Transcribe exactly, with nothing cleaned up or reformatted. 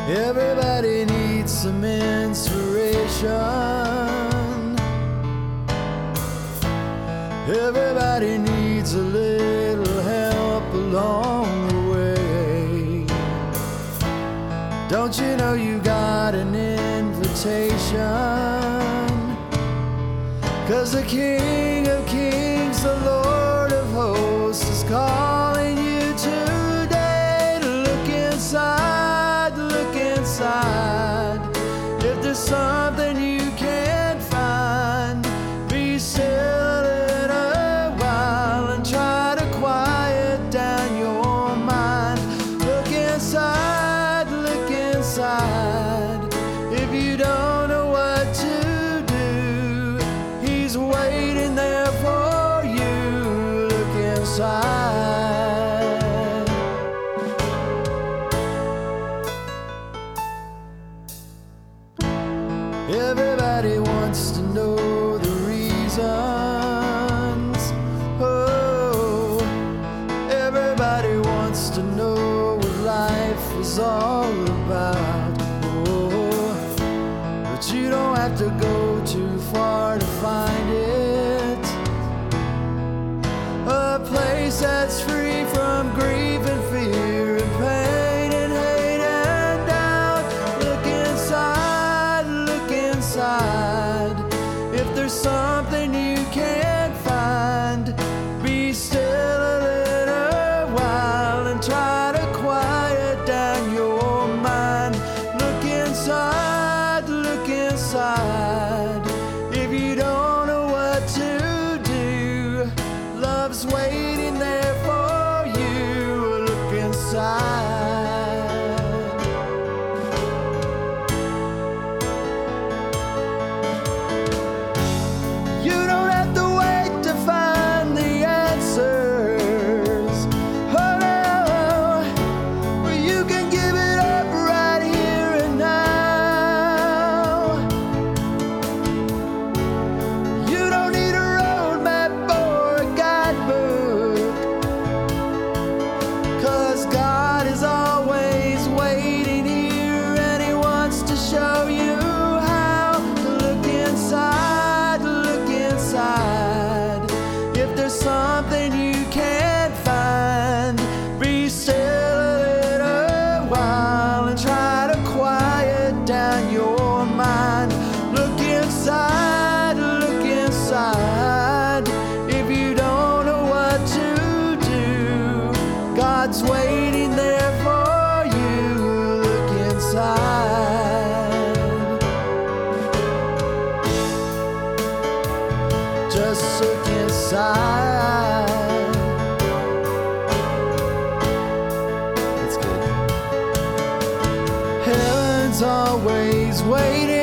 Everybody needs some inspiration. Everybody needs a little help along the way. Don't you know you got an invitation? 'Cause the King of Kings, the Lord of Hosts is calling you today to look inside, look inside. If there's something you can't find, be still a little while and try to quiet down your mind. Look inside, look inside. If you don't know what to do, He's waiting there for you. Look inside. Everybody wants to know the reasons. Oh, everybody wants to know what life is all about. Oh, but you don't have to go too far to find it. A place that's free from grief and fear and pain and hate and doubt. Look inside, look inside. If there's something you can't find, be still a little while and try to quiet down your mind. Look inside, look inside. If you don't know what to do, love's waiting there for you. Look inside. You don't have to wait to find the answers. Oh no, well, you can give it up right here and now. You don't need a roadmap or a guidebook, 'cause God is always waiting here and He wants to show you how to look inside, look inside. If there's something you can't find, be still a little while and try to quiet down your mind. Look inside, look inside. If you don't know what to do, God's waiting there for you. Look inside. Just look inside. That's good. Heaven's always waiting.